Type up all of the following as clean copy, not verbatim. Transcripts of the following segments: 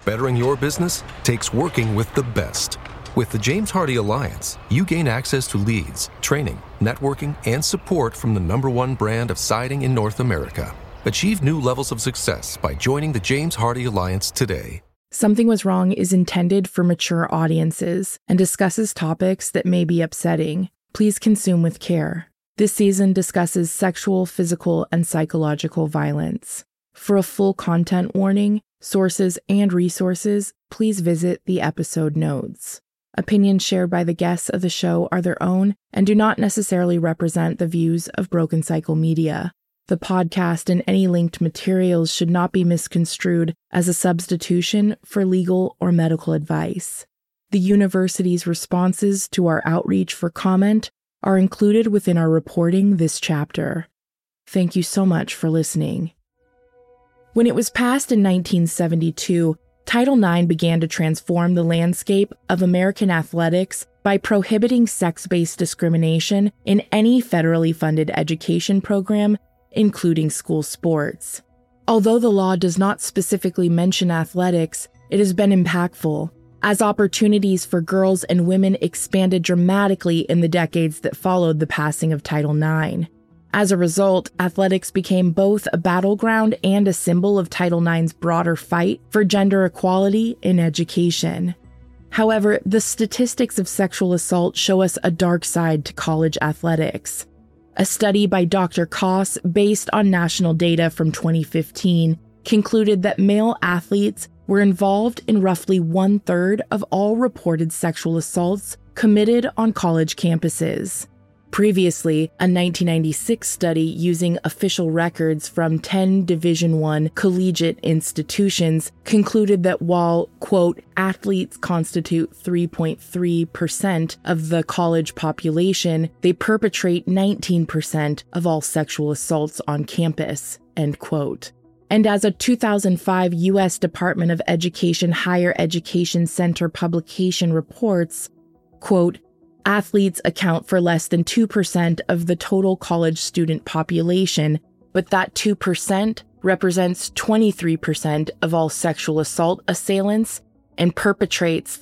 Bettering your business takes working with the best. With the James Hardie Alliance, you gain access to leads, training, networking, and support from the #1 brand of siding in North America. Achieve new levels of success by joining the James Hardie Alliance today. Something Was Wrong is intended for mature audiences and discusses topics that may be upsetting. Please consume with care. This season discusses sexual, physical, and psychological violence. For a full content warning, sources, and resources, please visit the episode notes. Opinions shared by the guests of the show are their own and do not necessarily represent the views of Broken Cycle Media. The podcast and any linked materials should not be misconstrued as a substitution for legal or medical advice. The university's responses to our outreach for comment are included within our reporting this chapter. Thank you so much for listening. When it was passed in 1972, Title IX began to transform the landscape of American athletics by prohibiting sex-based discrimination in any federally funded education program, including school sports. Although the law does not specifically mention athletics, it has been impactful, as opportunities for girls and women expanded dramatically in the decades that followed the passing of Title IX. As a result, athletics became both a battleground and a symbol of Title IX's broader fight for gender equality in education. However, the statistics of sexual assault show us a dark side to college athletics. A study by Dr. Koss, based on national data from 2015, concluded that male athletes were involved in roughly 1/3 of all reported sexual assaults committed on college campuses. Previously, a 1996 study using official records from 10 Division I collegiate institutions concluded that while, quote, athletes constitute 3.3% of the college population, they perpetrate 19% of all sexual assaults on campus, end quote. And as a 2005 U.S. Department of Education Higher Education Center publication reports, quote, athletes account for less than 2% of the total college student population, but that 2% represents 23% of all sexual assault assailants and perpetrates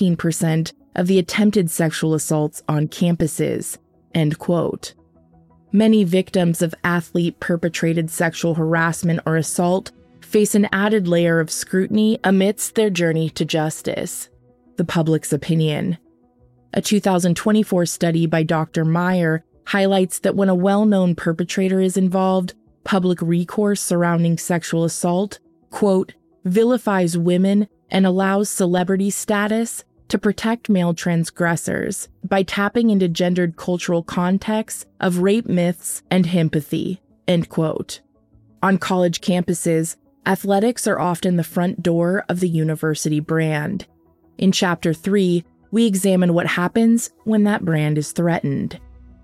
14% of the attempted sexual assaults on campuses, end quote. Many victims of athlete-perpetrated sexual harassment or assault face an added layer of scrutiny amidst their journey to justice, the public's opinion. A 2024 study by Dr. Meyer highlights that when a well-known perpetrator is involved, public recourse surrounding sexual assault, quote, vilifies women and allows celebrity status to protect male transgressors by tapping into gendered cultural contexts of rape myths and empathy, end quote. On college campuses, athletics are often the front door of the university brand. In Chapter 3, we examine what happens when that brand is threatened.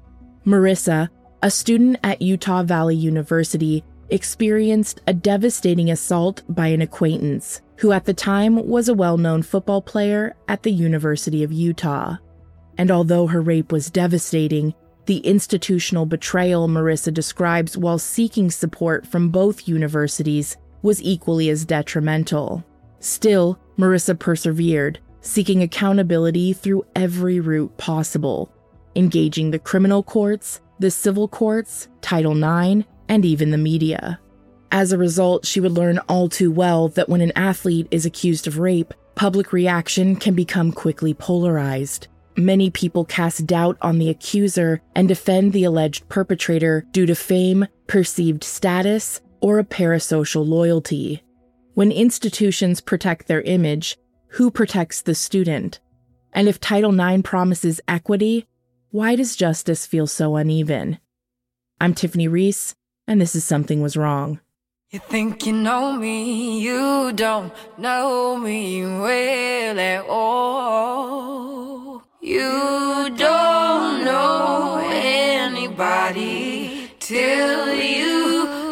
Marissa, a student at Utah Valley University, experienced a devastating assault by an acquaintance who at the time was a well-known football player at the University of Utah. And although her rape was devastating, the institutional betrayal Marissa describes while seeking support from both universities was equally as detrimental. Still, Marissa persevered, seeking accountability through every route possible, engaging the criminal courts, the civil courts, Title IX, and even the media. As a result, she would learn all too well that when an athlete is accused of rape, public reaction can become quickly polarized. Many people cast doubt on the accuser and defend the alleged perpetrator due to fame, perceived status, or a parasocial loyalty. When institutions protect their image, who protects the student? And if Title IX promises equity, why does justice feel so uneven? I'm Tiffany Reese, and this is Something Was Wrong. You think you know me, you don't know me well at all. You don't know anybody till you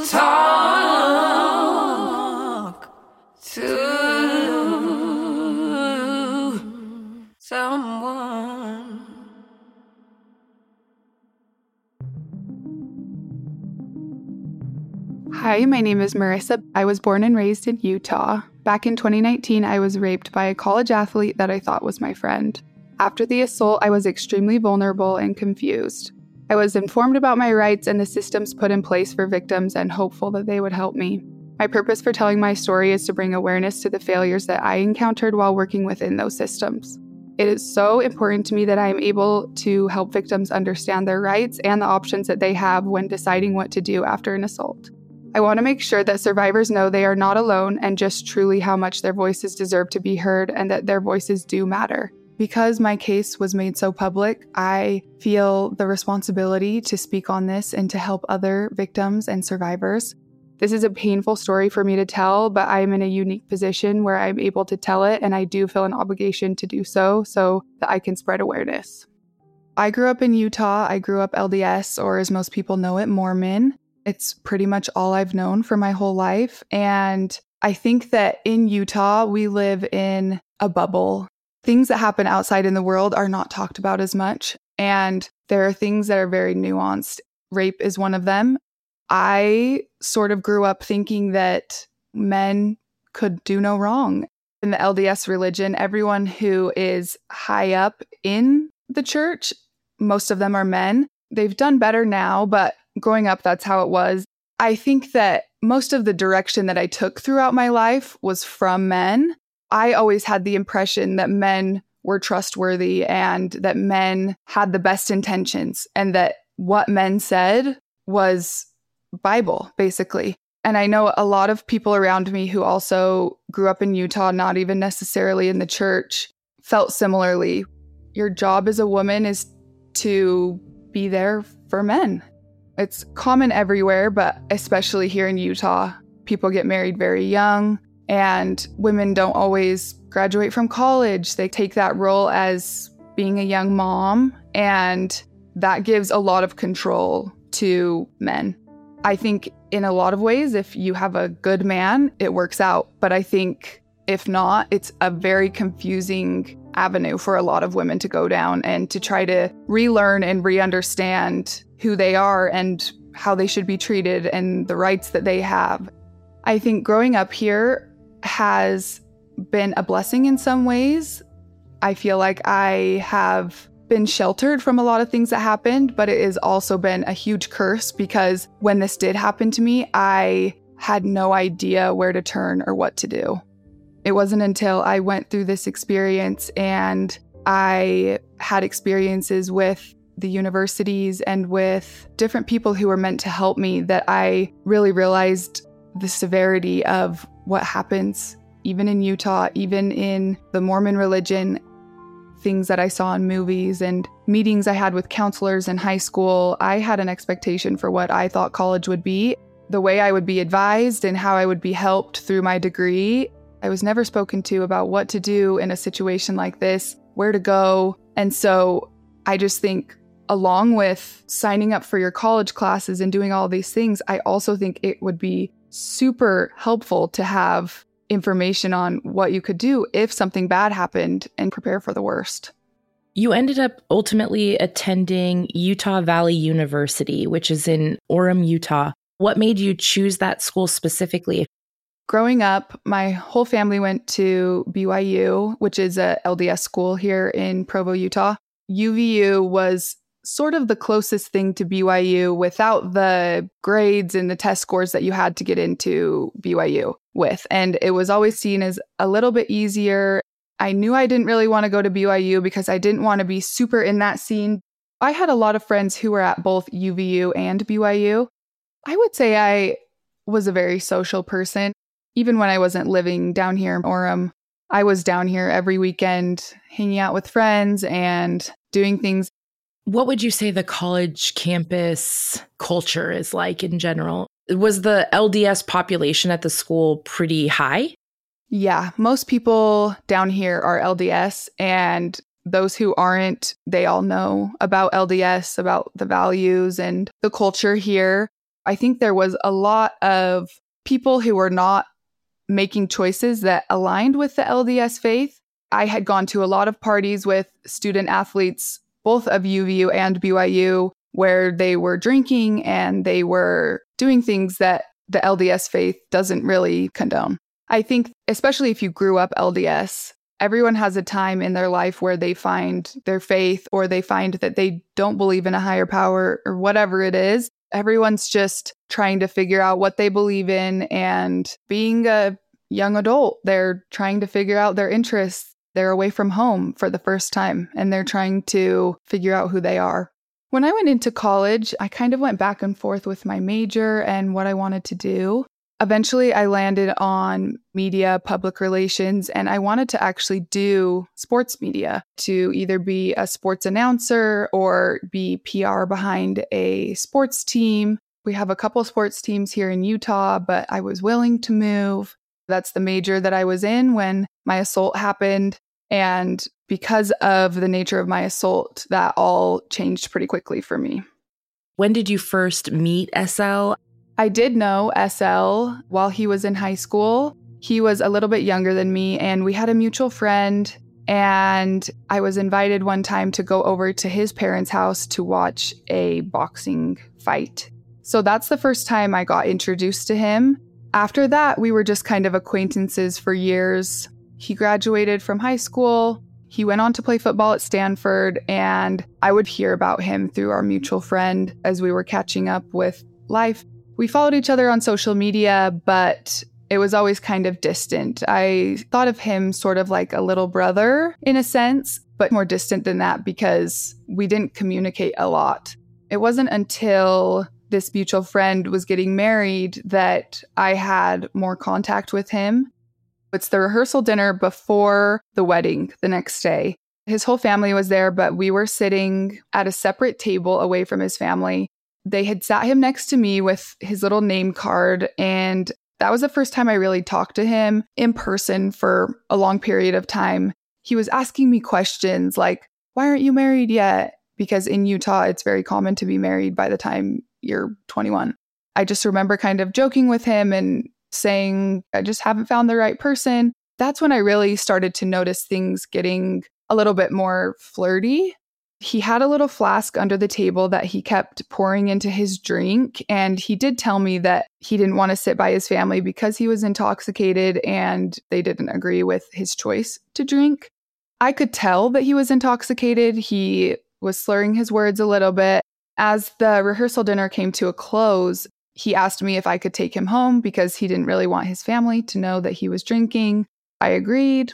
talk to someone. Hi, my name is Marissa. I was born and raised in Utah. Back in 2019, I was raped by a college athlete that I thought was my friend. After the assault, I was extremely vulnerable and confused. I was informed about my rights and the systems put in place for victims and hopeful that they would help me. My purpose for telling my story is to bring awareness to the failures that I encountered while working within those systems. It is so important to me that I am able to help victims understand their rights and the options that they have when deciding what to do after an assault. I want to make sure that survivors know they are not alone and just truly how much their voices deserve to be heard and that their voices do matter. Because my case was made so public, I feel the responsibility to speak on this and to help other victims and survivors. This is a painful story for me to tell, but I am in a unique position where I'm able to tell it, and I do feel an obligation to do so that I can spread awareness. I grew up in Utah. I grew up LDS, or as most people know it, Mormon. It's pretty much all I've known for my whole life. And I think that in Utah, we live in a bubble. Things that happen outside in the world are not talked about as much. And there are things that are very nuanced. Rape is one of them. I sort of grew up thinking that men could do no wrong. In the LDS religion, everyone who is high up in the church, most of them are men. They've done better now, but growing up, that's how it was. I think that most of the direction that I took throughout my life was from men. I always had the impression that men were trustworthy and that men had the best intentions and that what men said was Bible, basically. And I know a lot of people around me who also grew up in Utah, not even necessarily in the church, felt similarly. Your job as a woman is to be there for men. It's common everywhere, but especially here in Utah, people get married very young and women don't always graduate from college. They take that role as being a young mom, and that gives a lot of control to men. I think in a lot of ways, if you have a good man, it works out. But I think if not, it's a very confusing avenue for a lot of women to go down and to try to relearn and re-understand who they are and how they should be treated and the rights that they have. I think growing up here has been a blessing in some ways. I feel like I have been sheltered from a lot of things that happened, but it has also been a huge curse because when this did happen to me, I had no idea where to turn or what to do. It wasn't until I went through this experience and I had experiences with the universities and with different people who were meant to help me that I really realized the severity of what happens, even in Utah, even in the Mormon religion. Things that I saw in movies and meetings I had with counselors in high school, I had an expectation for what I thought college would be, the way I would be advised and how I would be helped through my degree. I was never spoken to about what to do in a situation like this, where to go. And so I just think along with signing up for your college classes and doing all these things, I also think it would be super helpful to have information on what you could do if something bad happened and prepare for the worst. You ended up ultimately attending Utah Valley University, which is in Orem, Utah. What made you choose that school specifically? Growing up, my whole family went to BYU, which is a LDS school here in Provo, Utah. UVU was sort of the closest thing to BYU without the grades and the test scores that you had to get into BYU with. And it was always seen as a little bit easier. I knew I didn't really want to go to BYU because I didn't want to be super in that scene. I had a lot of friends who were at both UVU and BYU. I would say I was a very social person. Even when I wasn't living down here in Orem, I was down here every weekend hanging out with friends and doing things. What would you say the college campus culture is like in general? Was the LDS population at the school pretty high? Yeah, most people down here are LDS, and those who aren't, they all know about LDS, about the values and the culture here. I think there was a lot of people who were not making choices that aligned with the LDS faith. I had gone to a lot of parties with student athletes, both of UVU and BYU, where they were drinking and they were doing things that the LDS faith doesn't really condone. I think, especially if you grew up LDS, everyone has a time in their life where they find their faith or they find that they don't believe in a higher power or whatever it is. Everyone's just trying to figure out what they believe in, and being a young adult, they're trying to figure out their interests. They're away from home for the first time, and they're trying to figure out who they are. When I went into college, I kind of went back and forth with my major and what I wanted to do. Eventually, I landed on media, public relations, and I wanted to actually do sports media, to either be a sports announcer or be PR behind a sports team. We have a couple sports teams here in Utah, but I was willing to move. That's the major that I was in when my assault happened. And because of the nature of my assault, that all changed pretty quickly for me. When did you first meet SL? I did know SL while he was in high school. He was a little bit younger than me, and we had a mutual friend. And I was invited one time to go over to his parents' house to watch a boxing fight. So that's the first time I got introduced to him. After that, we were just kind of acquaintances for years. He graduated from high school. He went on to play football at Stanford, and I would hear about him through our mutual friend as we were catching up with life. We followed each other on social media, but it was always kind of distant. I thought of him sort of like a little brother in a sense, but more distant than that because we didn't communicate a lot. It wasn't until this mutual friend was getting married that I had more contact with him. It's the rehearsal dinner before the wedding the next day. His whole family was there, but we were sitting at a separate table away from his family. They had sat him next to me with his little name card, and that was the first time I really talked to him in person for a long period of time. He was asking me questions like, why aren't you married yet? Because in Utah, it's very common to be married by the time you're 21. I just remember kind of joking with him and saying, I just haven't found the right person. That's when I really started to notice things getting a little bit more flirty. He had a little flask under the table that he kept pouring into his drink, and he did tell me that he didn't want to sit by his family because he was intoxicated and they didn't agree with his choice to drink. I could tell that he was intoxicated. He was slurring his words a little bit. As the rehearsal dinner came to a close, he asked me if I could take him home because he didn't really want his family to know that he was drinking. I agreed.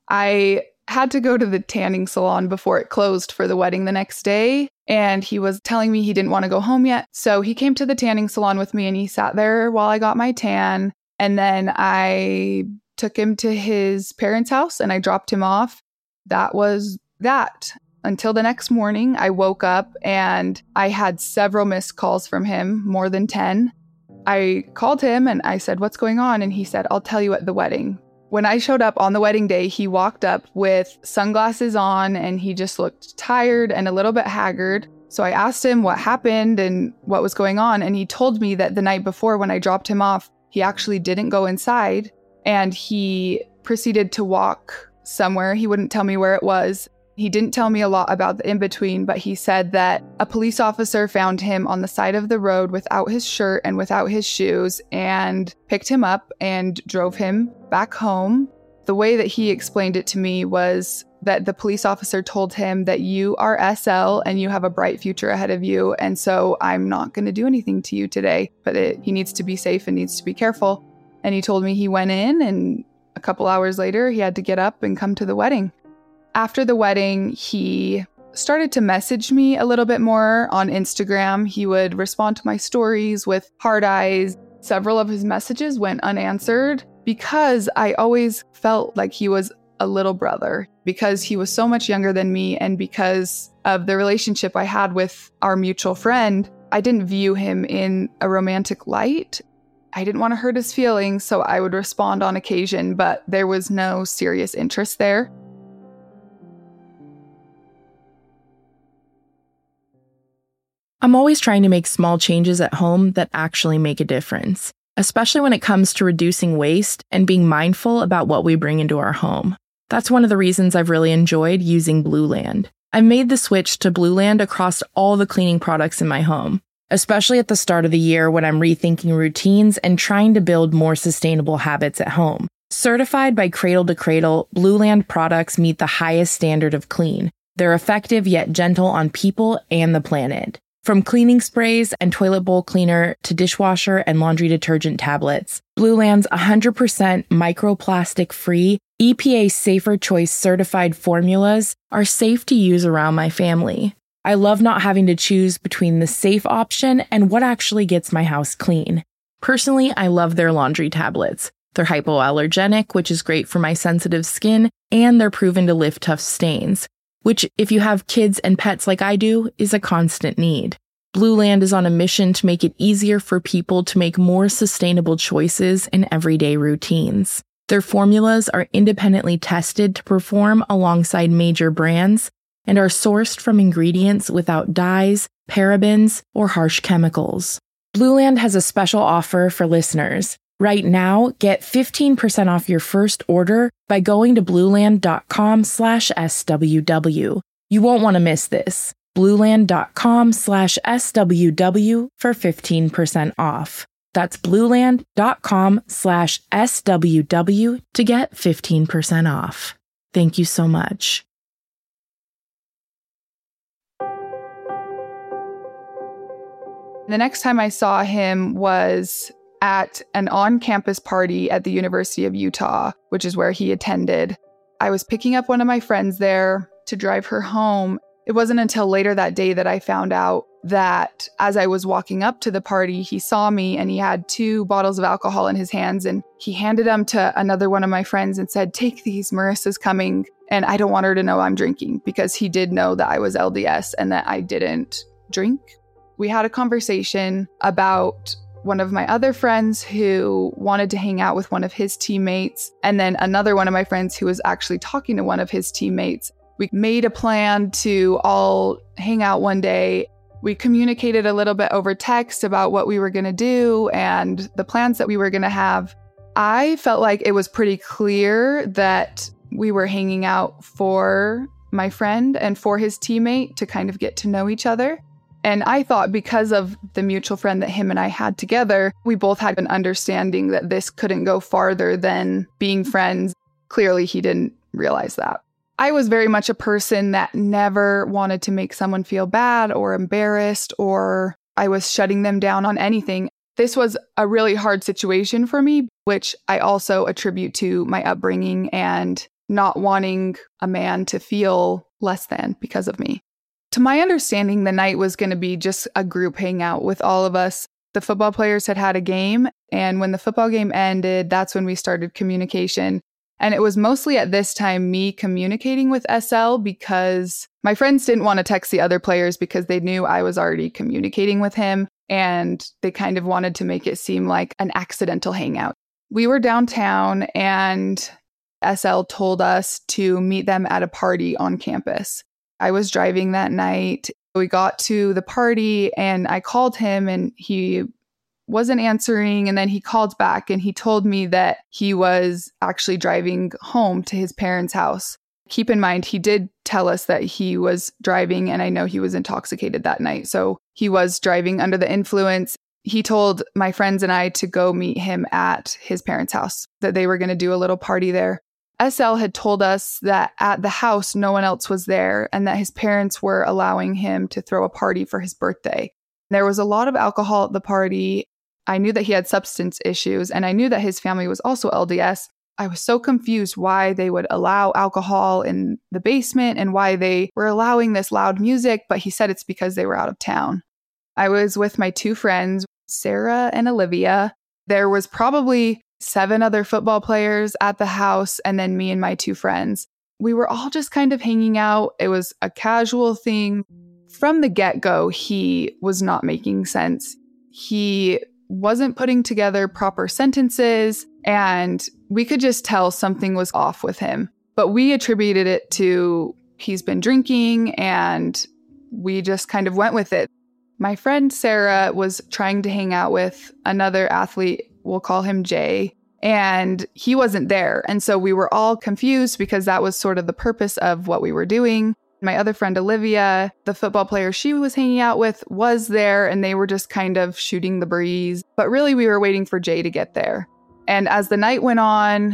I had to go to the tanning salon before it closed for the wedding the next day, and he was telling me he didn't want to go home yet. So he came to the tanning salon with me and he sat there while I got my tan, and then I took him to his parents' house and I dropped him off. That was that. Until the next morning, I woke up and I had several missed calls from him, more than 10. I called him and I said, what's going on? And he said, I'll tell you at the wedding. When I showed up on the wedding day, he walked up with sunglasses on and he just looked tired and a little bit haggard. So I asked him what happened and what was going on. And he told me that the night before when I dropped him off, he actually didn't go inside and he proceeded to walk somewhere. He wouldn't tell me where it was. He didn't tell me a lot about the in-between, but he said that a police officer found him on the side of the road without his shirt and without his shoes and picked him up and drove him back home. The way that he explained it to me was that the police officer told him that you are SL and you have a bright future ahead of you, and so I'm not going to do anything to you today, but he needs to be safe and needs to be careful. And he told me he went in, and a couple hours later, he had to get up and come to the wedding. After the wedding, he started to message me a little bit more on Instagram. He would respond to my stories with heart eyes. Several of his messages went unanswered because I always felt like he was a little brother, because he was so much younger than me and because of the relationship I had with our mutual friend. I didn't view him in a romantic light. I didn't want to hurt his feelings, so I would respond on occasion, but there was no serious interest there. I'm always trying to make small changes at home that actually make a difference, especially when it comes to reducing waste and being mindful about what we bring into our home. That's one of the reasons I've really enjoyed using Blueland. I've made the switch to Blueland across all the cleaning products in my home, especially at the start of the year when I'm rethinking routines and trying to build more sustainable habits at home. Certified by Cradle to Cradle, Blueland products meet the highest standard of clean. They're effective yet gentle on people and the planet. From cleaning sprays and toilet bowl cleaner to dishwasher and laundry detergent tablets, Blueland's 100% microplastic-free, EPA Safer Choice certified formulas are safe to use around my family. I love not having to choose between the safe option and what actually gets my house clean. Personally, I love their laundry tablets. They're hypoallergenic, which is great for my sensitive skin, and they're proven to lift tough stains, which, if you have kids and pets like I do, is a constant need. Blueland is on a mission to make it easier for people to make more sustainable choices in everyday routines. Their formulas are independently tested to perform alongside major brands and are sourced from ingredients without dyes, parabens, or harsh chemicals. Blueland has a special offer for listeners. Right now, get 15% off your first order by going to blueland.com/SWW. You won't want to miss this. blueland.com/SWW for 15% off. That's blueland.com/SWW to get 15% off. Thank you so much. The next time I saw him was at an on-campus party at the University of Utah, which is where he attended. I was picking up one of my friends there to drive her home. It wasn't until later that day that I found out that as I was walking up to the party, he saw me and he had 2 bottles of alcohol in his hands and he handed them to another one of my friends and said, "Take these, Marissa's coming." And I don't want her to know I'm drinking, because he did know that I was LDS and that I didn't drink. We had a conversation about one of my other friends who wanted to hang out with one of his teammates, and then another one of my friends who was actually talking to one of his teammates. We made a plan to all hang out one day. We communicated a little bit over text about what we were going to do and the plans that we were going to have. I felt like it was pretty clear that we were hanging out for my friend and for his teammate to kind of get to know each other. And I thought, because of the mutual friend that him and I had together, we both had an understanding that this couldn't go farther than being friends. Clearly, he didn't realize that. I was very much a person that never wanted to make someone feel bad or embarrassed, or I was shutting them down on anything. This was a really hard situation for me, which I also attribute to my upbringing and not wanting a man to feel less than because of me. To my understanding, the night was going to be just a group hangout with all of us. The football players had a game, and when the football game ended, that's when we started communication. And it was mostly at this time me communicating with SL, because my friends didn't want to text the other players because they knew I was already communicating with him, and they kind of wanted to make it seem like an accidental hangout. We were downtown, and SL told us to meet them at a party on campus. I was driving that night. We got to the party and I called him and he wasn't answering. And then he called back and he told me that he was actually driving home to his parents' house. Keep in mind, he did tell us that he was driving, and I know he was intoxicated that night. So he was driving under the influence. He told my friends and I to go meet him at his parents' house, that they were going to do a little party there. SL had told us that at the house, no one else was there and that his parents were allowing him to throw a party for his birthday. There was a lot of alcohol at the party. I knew that he had substance issues, and I knew that his family was also LDS. I was so confused why they would allow alcohol in the basement and why they were allowing this loud music, but he said it's because they were out of town. I was with my 2 friends, Sarah and Olivia. There was probably 7 other football players at the house, and then me and my 2 friends. We were all just kind of hanging out. It was a casual thing. From the get-go, he was not making sense. He wasn't putting together proper sentences, and we could just tell something was off with him. But we attributed it to he's been drinking, and we just kind of went with it. My friend Sarah was trying to hang out with another athlete, we'll call him Jay, and he wasn't there. And so we were all confused because that was sort of the purpose of what we were doing. My other friend Olivia, the football player she was hanging out with, was there, and they were just kind of shooting the breeze. But really, we were waiting for Jay to get there. And as the night went on,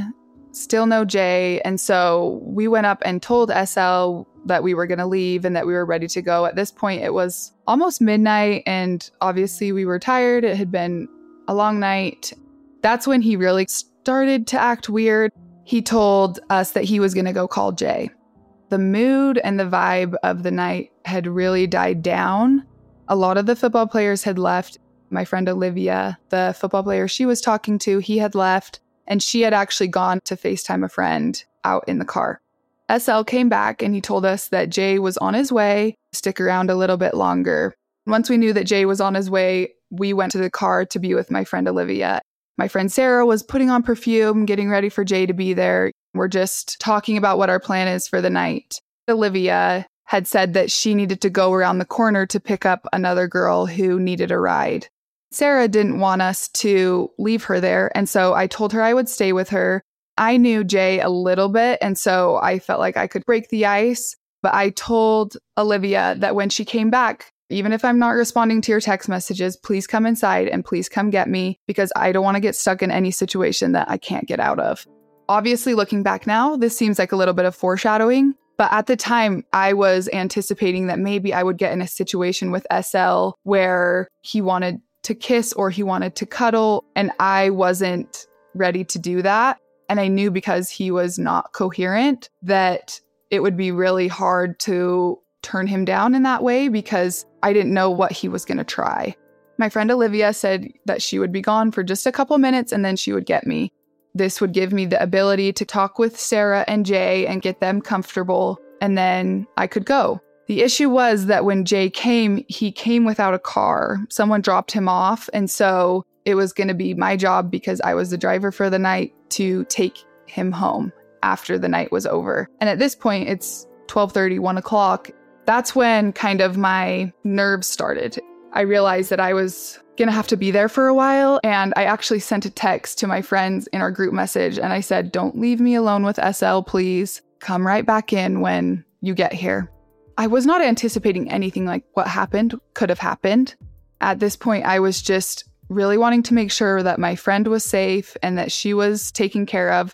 still no Jay. And so we went up and told SL that we were going to leave and that we were ready to go. At this point, it was almost midnight, and obviously we were tired. It had been a long night. That's when he really started to act weird. He told us that he was going to go call Jay. The mood and the vibe of the night had really died down. A lot of the football players had left. My friend Olivia, the football player she was talking to, he had left, and she had actually gone to FaceTime a friend out in the car. SL came back and he told us that Jay was on his way, stick around a little bit longer. Once we knew that Jay was on his way, we went to the car to be with my friend Olivia. My friend Sarah was putting on perfume, getting ready for Jay to be there. We're just talking about what our plan is for the night. Olivia had said that she needed to go around the corner to pick up another girl who needed a ride. Sarah didn't want us to leave her there, and so I told her I would stay with her. I knew Jay a little bit, and so I felt like I could break the ice, but I told Olivia that when she came back, even if I'm not responding to your text messages, please come inside and please come get me, because I don't want to get stuck in any situation that I can't get out of. Obviously, looking back now, this seems like a little bit of foreshadowing, but at the time, I was anticipating that maybe I would get in a situation with SL where he wanted to kiss or he wanted to cuddle, and I wasn't ready to do that. And I knew because he was not coherent that it would be really hard to turn him down in that way because I didn't know what he was going to try. My friend Olivia said that she would be gone for just a couple minutes and then she would get me. This would give me the ability to talk with Sarah and Jay and get them comfortable, and then I could go. The issue was that when Jay came, he came without a car. Someone dropped him off, and so it was going to be my job, because I was the driver for the night, to take him home after the night was over. And at this point, it's 12:30, 1 o'clock. That's when kind of my nerves started. I realized that I was going to have to be there for a while, and I actually sent a text to my friends in our group message, and I said, "Don't leave me alone with SL, please. Come right back in when you get here." I was not anticipating anything like what happened could have happened. At this point, I was just really wanting to make sure that my friend was safe and that she was taken care of.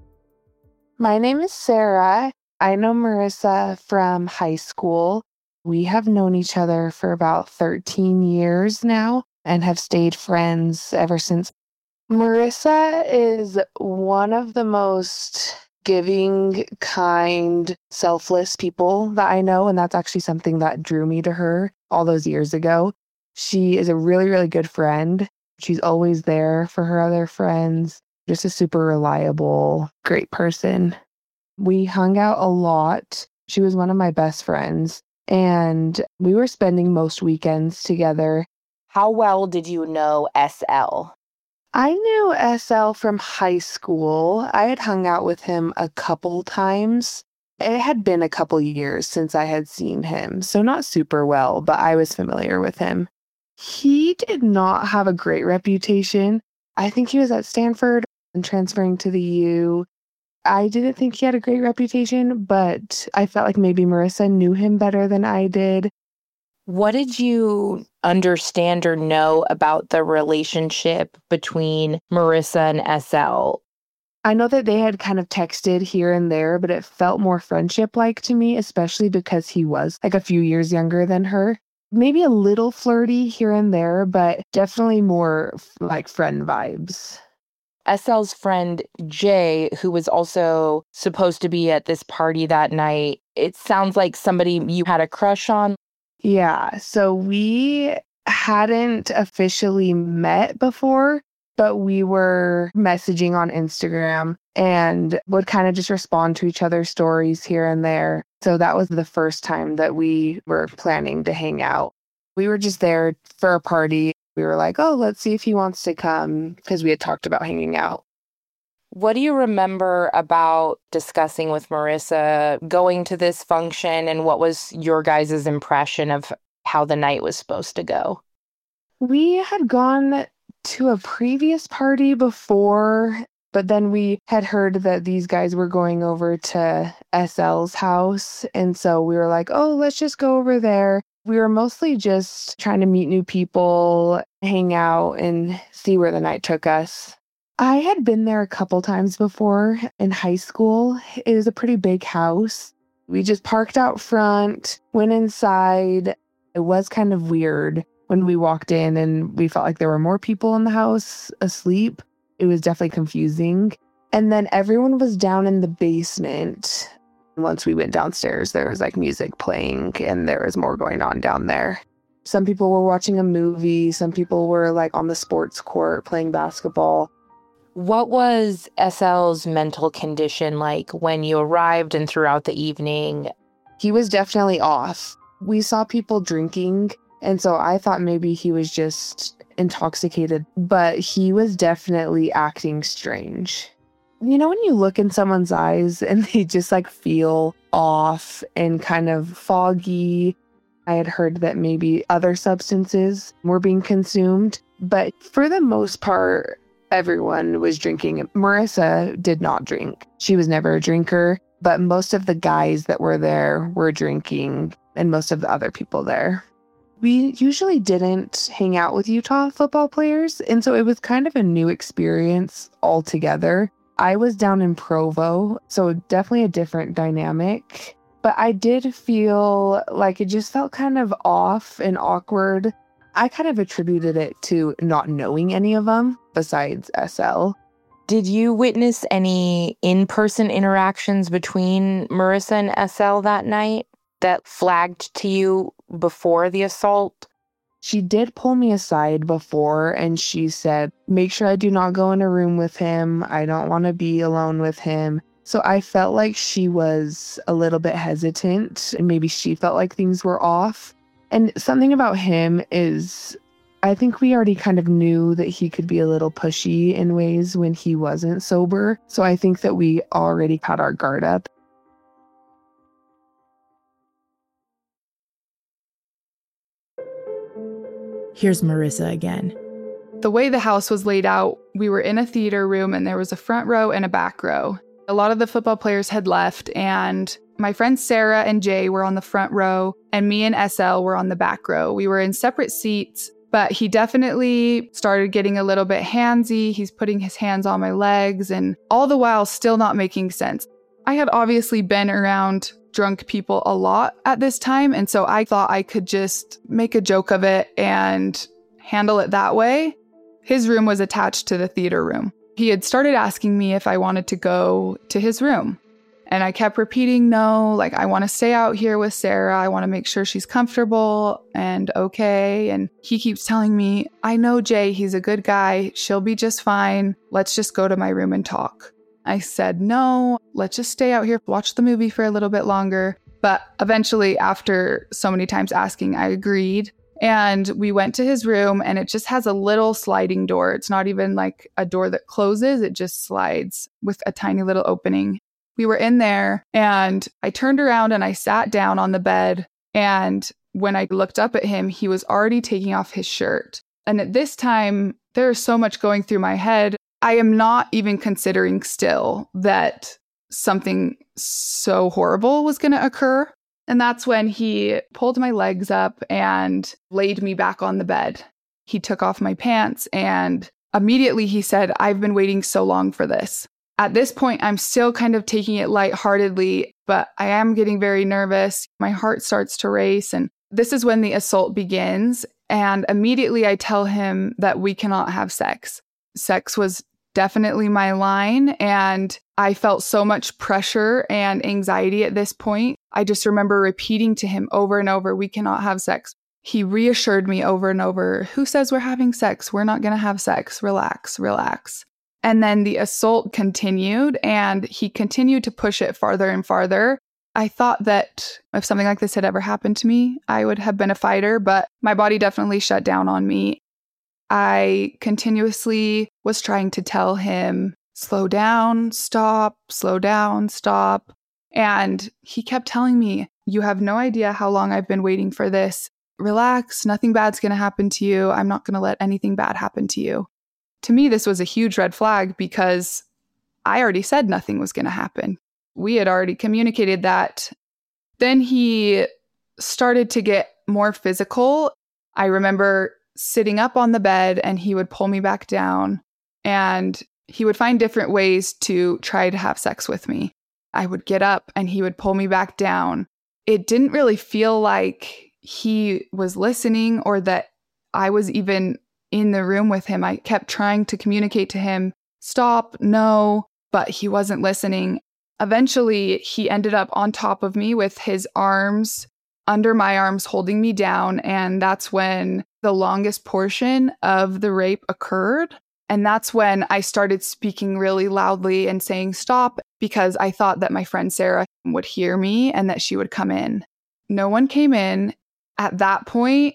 My name is Sarah. I know Marissa from high school. We have known each other for about 13 years now and have stayed friends ever since. Marissa is one of the most giving, kind, selfless people that I know, and that's actually something that drew me to her all those years ago. She is a really, really good friend. She's always there for her other friends. Just a super reliable, great person. We hung out a lot. She was one of my best friends, and we were spending most weekends together. How well did you know SL? I knew SL from high school. I had hung out with him a couple times. It had been a couple years since I had seen him, so not super well, but I was familiar with him. He did not have a great reputation. I think he was at Stanford and transferring to the U. I didn't think he had a great reputation, but I felt like maybe Marissa knew him better than I did. What did you understand or know about the relationship between Marissa and SL? I know that they had kind of texted here and there, but it felt more friendship-like to me, especially because he was like a few years younger than her. Maybe a little flirty here and there, but definitely more like friend vibes. SL's friend Jay, who was also supposed to be at this party that night, it sounds like somebody you had a crush on. Yeah, so we hadn't officially met before, but we were messaging on Instagram and would kind of just respond to each other's stories here and there. So that was the first time that we were planning to hang out. We were just there for a party. We were like, oh, let's see if he wants to come, because we had talked about hanging out. What do you remember about discussing with Marissa, going to this function, and what was your guys' impression of how the night was supposed to go? We had gone to a previous party before, but then we had heard that these guys were going over to SL's house. And so we were like, oh, let's just go over there. We were mostly just trying to meet new people, hang out, and see where the night took us. I had been there a couple times before in high school. It was a pretty big house. We just parked out front, went inside. It was kind of weird when we walked in and we felt like there were more people in the house asleep. It was definitely confusing. And then everyone was down in the basement. Once we went downstairs, there was like music playing and there was more going on down there. Some people were watching a movie. Some people were like on the sports court playing basketball. What was SL's mental condition like when you arrived and throughout the evening? He was definitely off. We saw people drinking, and so I thought maybe he was just intoxicated, but he was definitely acting strange. You know, when you look in someone's eyes and they just like feel off and kind of foggy. I had heard that maybe other substances were being consumed, but for the most part, everyone was drinking. Marissa did not drink. She was never a drinker, but most of the guys that were there were drinking and most of the other people there. We usually didn't hang out with Utah football players, and so it was kind of a new experience altogether. I was down in Provo, so definitely a different dynamic, but I did feel like it just felt kind of off and awkward. I kind of attributed it to not knowing any of them besides SL. Did you witness any in-person interactions between Marissa and SL that night that flagged to you before the assault? She did pull me aside before and she said, make sure I do not go in a room with him. I don't want to be alone with him. So I felt like she was a little bit hesitant and maybe she felt like things were off. And something about him is, I think we already kind of knew that he could be a little pushy in ways when he wasn't sober. So I think that we already had our guard up. Here's Marissa again. The way the house was laid out, we were in a theater room and there was a front row and a back row. A lot of the football players had left and my friends Sarah and Jay were on the front row and me and SL were on the back row. We were in separate seats, but he definitely started getting a little bit handsy. He's putting his hands on my legs and all the while still not making sense. I had obviously been around drunk people a lot at this time, and so I thought I could just make a joke of it and handle it that way. His room was attached to the theater room. He had started asking me if I wanted to go to his room. And I kept repeating, no, like I want to stay out here with Sarah. I want to make sure she's comfortable and okay. And he keeps telling me, I know Jay, he's a good guy. She'll be just fine. Let's just go to my room and talk. I said, no, let's just stay out here, watch the movie for a little bit longer. But eventually, after so many times asking, I agreed. And we went to his room and it just has a little sliding door. It's not even like a door that closes. It just slides with a tiny little opening. We were in there and I turned around and I sat down on the bed. And when I looked up at him, he was already taking off his shirt. And at this time, there is so much going through my head. I am not even considering still that something so horrible was going to occur. And that's when he pulled my legs up and laid me back on the bed. He took off my pants and immediately he said, I've been waiting so long for this. At this point, I'm still kind of taking it lightheartedly, but I am getting very nervous. My heart starts to race. And this is when the assault begins. And immediately I tell him that we cannot have sex. Sex was definitely my line. And I felt so much pressure and anxiety at this point. I just remember repeating to him over and over, we cannot have sex. He reassured me over and over, who says we're having sex? We're not going to have sex. Relax, relax. And then the assault continued and he continued to push it farther and farther. I thought that if something like this had ever happened to me, I would have been a fighter, but my body definitely shut down on me. I continuously was trying to tell him, slow down, stop, slow down, stop. And he kept telling me, you have no idea how long I've been waiting for this. Relax, nothing bad's going to happen to you. I'm not going to let anything bad happen to you. To me, this was a huge red flag because I already said nothing was going to happen. We had already communicated that. Then he started to get more physical. I remember sitting up on the bed and he would pull me back down and He would find different ways to try to have sex with me. I would get up and he would pull me back down. It didn't really feel like he was listening or that I was even in the room with him. I kept trying to communicate to him, stop, no, but he wasn't listening. Eventually, he ended up on top of me with his arms under my arms, holding me down. And that's when the longest portion of the rape occurred. And that's when I started speaking really loudly and saying stop, because I thought that my friend Sarah would hear me and that she would come in. No one came in. At that point,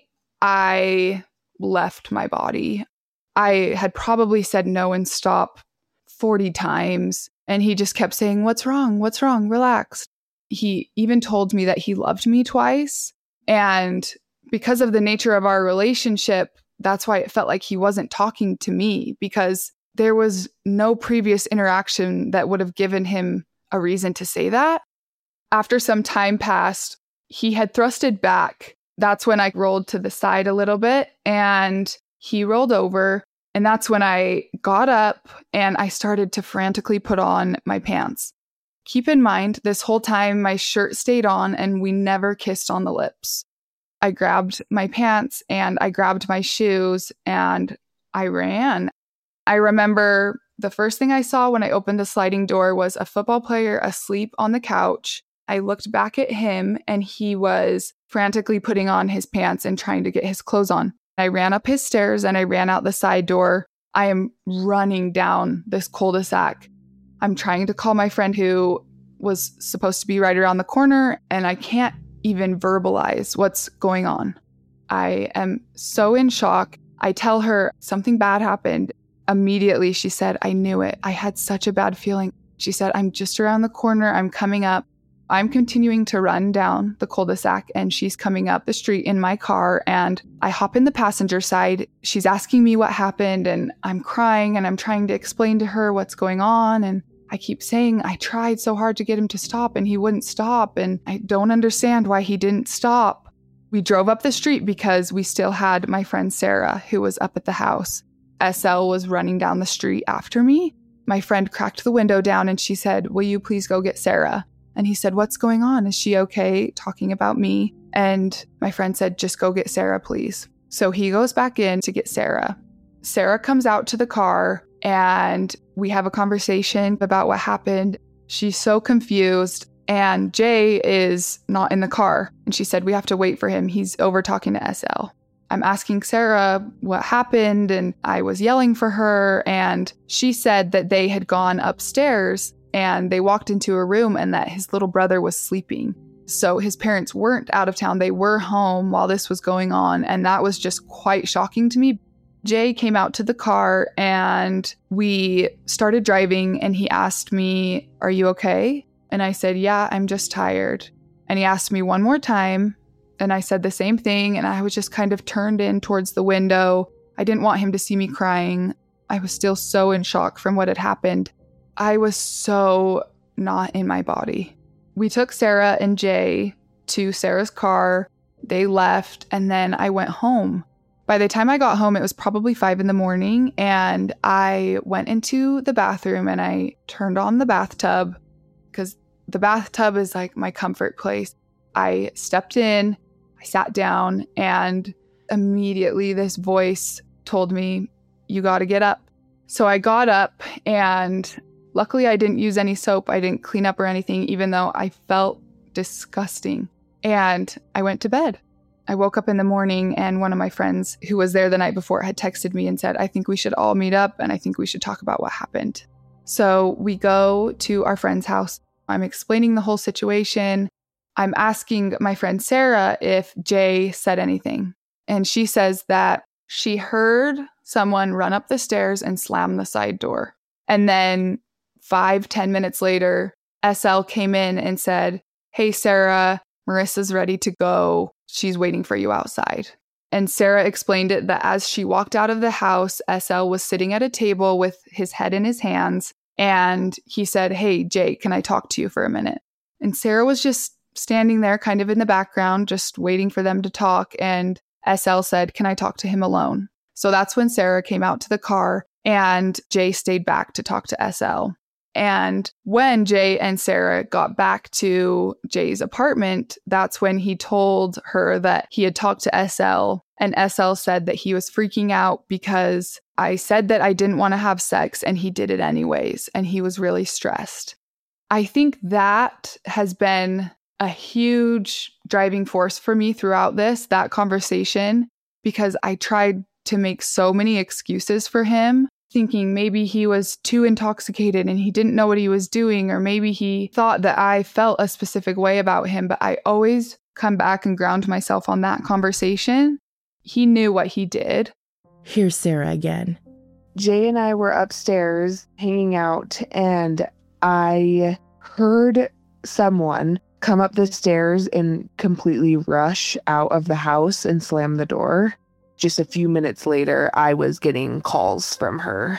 I left my body. I had probably said no and stop 40 times. And he just kept saying, what's wrong? What's wrong? Relax. He even told me that he loved me twice. And because of the nature of our relationship, that's why it felt like he wasn't talking to me, because there was no previous interaction that would have given him a reason to say that. After some time passed, he had thrusted back. That's when I rolled to the side a little bit and he rolled over. And that's when I got up and I started to frantically put on my pants. Keep in mind, this whole time my shirt stayed on and we never kissed on the lips. I grabbed my pants and I grabbed my shoes and I ran. I remember the first thing I saw when I opened the sliding door was a football player asleep on the couch. I looked back at him and he was frantically putting on his pants and trying to get his clothes on. I ran up his stairs and I ran out the side door. I am running down this cul-de-sac. I'm trying to call my friend who was supposed to be right around the corner, and I can't even verbalize what's going on. I am so in shock. I tell her something bad happened. Immediately, she said, I knew it. I had such a bad feeling. She said, I'm just around the corner. I'm coming up. I'm continuing to run down the cul-de-sac and she's coming up the street in my car and I hop in the passenger side. She's asking me what happened and I'm crying and I'm trying to explain to her what's going on. And I keep saying, I tried so hard to get him to stop and he wouldn't stop. And I don't understand why he didn't stop. We drove up the street because we still had my friend Sarah, who was up at the house. SL was running down the street after me. My friend cracked the window down and she said, will you please go get Sarah? And he said, what's going on? Is she okay? Talking about me. And my friend said, just go get Sarah, please. So he goes back in to get Sarah. Sarah comes out to the car and we have a conversation about what happened. She's so confused and Jay is not in the car. And she said, we have to wait for him. He's over talking to SL. I'm asking Sarah what happened and I was yelling for her. And she said that they had gone upstairs and they walked into a room and that his little brother was sleeping. So his parents weren't out of town. They were home while this was going on. And that was just quite shocking to me. Jay came out to the car and we started driving and he asked me, are you okay? And I said, yeah, I'm just tired. And he asked me one more time and I said the same thing. And I was just kind of turned in towards the window. I didn't want him to see me crying. I was still so in shock from what had happened. I was so not in my body. We took Sarah and Jay to Sarah's car. They left, and then I went home. By the time I got home, it was probably 5 a.m, and I went into the bathroom and I turned on the bathtub because the bathtub is like my comfort place. I stepped in, I sat down, and immediately this voice told me, you got to get up. So I got up and luckily, I didn't use any soap. I didn't clean up or anything, even though I felt disgusting. And I went to bed. I woke up in the morning and one of my friends who was there the night before had texted me and said, I think we should all meet up and I think we should talk about what happened. So we go to our friend's house. I'm explaining the whole situation. I'm asking my friend Sarah if Jay said anything. And she says that she heard someone run up the stairs and slam the side door. And then 5-10 minutes later, SL came in and said, hey, Sarah, Marissa's ready to go. She's waiting for you outside. And Sarah explained it that as she walked out of the house, SL was sitting at a table with his head in his hands. And he said, hey, Jay, can I talk to you for a minute? And Sarah was just standing there kind of in the background, just waiting for them to talk. And SL said, can I talk to him alone? So that's when Sarah came out to the car and Jay stayed back to talk to SL. And when Jay and Sarah got back to Jay's apartment, that's when he told her that he had talked to SL, and SL said that he was freaking out because I said that I didn't want to have sex and he did it anyways, and he was really stressed. I think that has been a huge driving force for me throughout that conversation, because I tried to make so many excuses for him, thinking maybe he was too intoxicated and he didn't know what he was doing, or maybe he thought that I felt a specific way about him. But I always come back and ground myself on that conversation. He knew what he did. Here's Sarah again. Jay and I were upstairs hanging out, and I heard someone come up the stairs and completely rush out of the house and slam the door. Just a few minutes later, I was getting calls from her.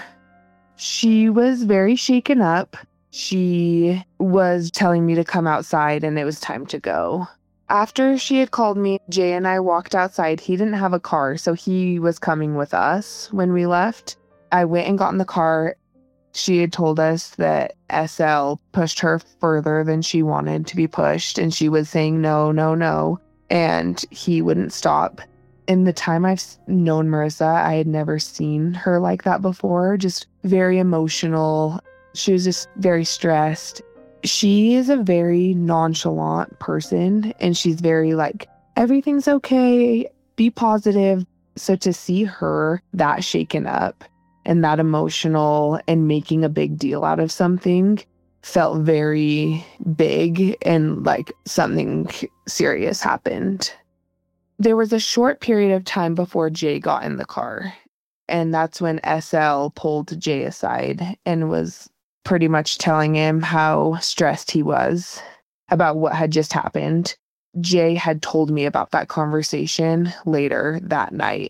She was very shaken up. She was telling me to come outside and it was time to go. After she had called me, Jay and I walked outside. He didn't have a car, so he was coming with us when we left. I went and got in the car. She had told us that SL pushed her further than she wanted to be pushed, and she was saying no, no, no, and he wouldn't stop. In the time I've known Marissa, I had never seen her like that before, just very emotional. She was just very stressed. She is a very nonchalant person, and she's very like, everything's okay, be positive. So to see her that shaken up and that emotional and making a big deal out of something felt very big, and like something serious happened. There was a short period of time before Jay got in the car, and that's when SL pulled Jay aside and was pretty much telling him how stressed he was about what had just happened. Jay had told me about that conversation later that night.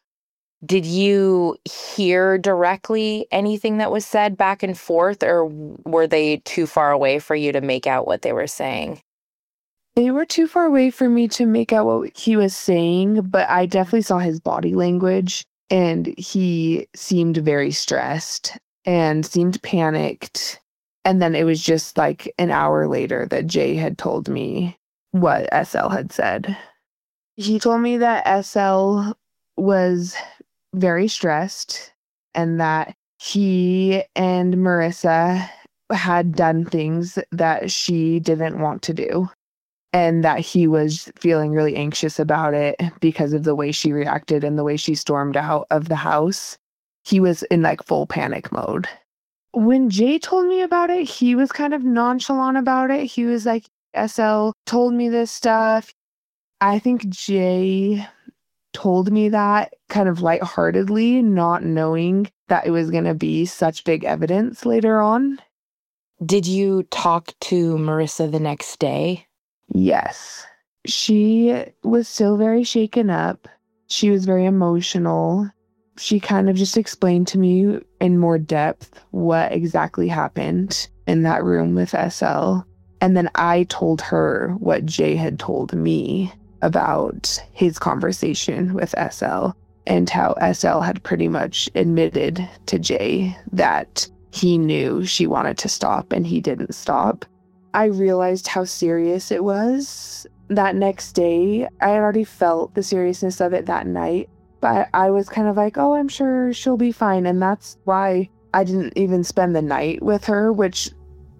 Did you hear directly anything that was said back and forth, or were they too far away for you to make out what they were saying? They were too far away for me to make out what he was saying, but I definitely saw his body language, and he seemed very stressed and seemed panicked. And then it was just like an hour later that Jay had told me what SL had said. He told me that SL was very stressed and that he and Marissa had done things that she didn't want to do, and that he was feeling really anxious about it because of the way she reacted and the way she stormed out of the house. He was in like full panic mode. When Jay told me about it, he was kind of nonchalant about it. He was like, SL told me this stuff. I think Jay told me that kind of lightheartedly, not knowing that it was going to be such big evidence later on. Did you talk to Marissa the next day? Yes. She was still very shaken up. She was very emotional. She kind of just explained to me in more depth what exactly happened in that room with SL. And then I told her what Jay had told me about his conversation with SL, and how SL had pretty much admitted to Jay that he knew she wanted to stop and he didn't stop. I realized how serious it was that next day. I had already felt the seriousness of it that night, but I was kind of like, oh, I'm sure she'll be fine. And that's why I didn't even spend the night with her, which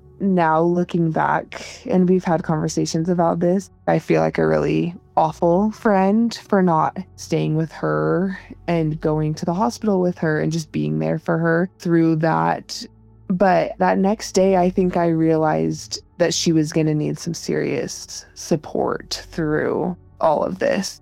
now looking back, and we've had conversations about this, I feel like a really awful friend for not staying with her and going to the hospital with her and just being there for her through that. But that next day, I think I realized that she was going to need some serious support through all of this.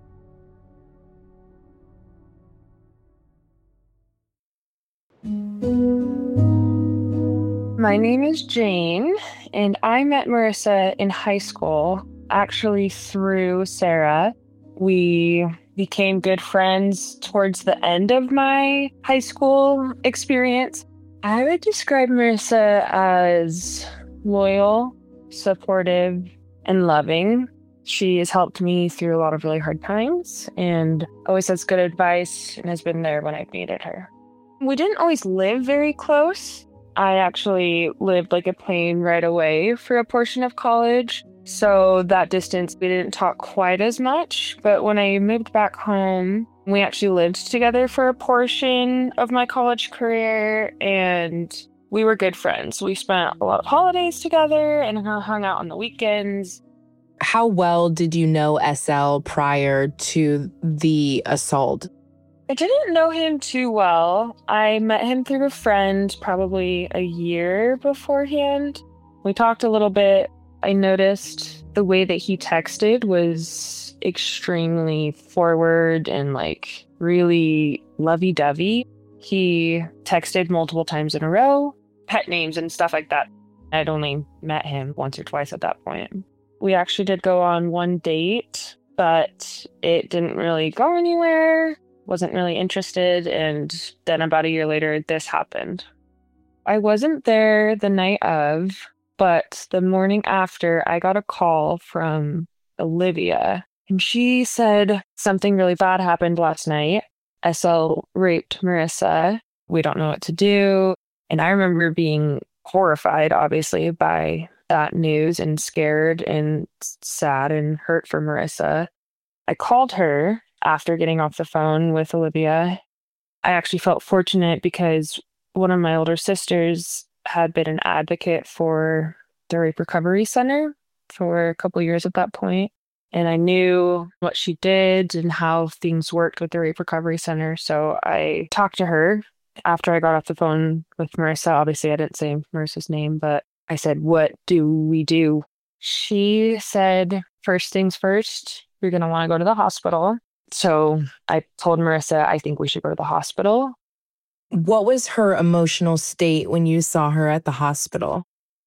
My name is Jane, and I met Marissa in high school, actually through Sarah. We became good friends towards the end of my high school experience. I would describe Marissa as loyal, supportive, and loving. She has helped me through a lot of really hard times and always has good advice and has been there when I've needed her. We didn't always live very close. I actually lived like a plane right away for a portion of college. So that distance, we didn't talk quite as much. But when I moved back home, we actually lived together for a portion of my college career, and we were good friends. We spent a lot of holidays together and hung out on the weekends. How well did you know SL prior to the assault? I didn't know him too well. I met him through a friend probably a year beforehand. We talked a little bit. I noticed the way that he texted was extremely forward and like really lovey-dovey. He texted multiple times in a row, pet names and stuff like that. I'd only met him once or twice at that point. We actually did go on one date, but it didn't really go anywhere. Wasn't really interested, and then about a year later, this happened. I wasn't there the night of, but the morning after, I got a call from Olivia, and she said something really bad happened last night. SL raped Marissa. We don't know what to do. And I remember being horrified, obviously, by that news and scared and sad and hurt for Marissa. I called her after getting off the phone with Olivia. I actually felt fortunate because one of my older sisters had been an advocate for the Rape Recovery Center for a couple years at that point. And I knew what she did and how things worked with the Rape Recovery Center. So I talked to her after I got off the phone with Marissa. Obviously, I didn't say Marissa's name, but I said, "What do we do?" She said, "First things first, you're going to want to go to the hospital." So I told Marissa, I think we should go to the hospital. What was her emotional state when you saw her at the hospital?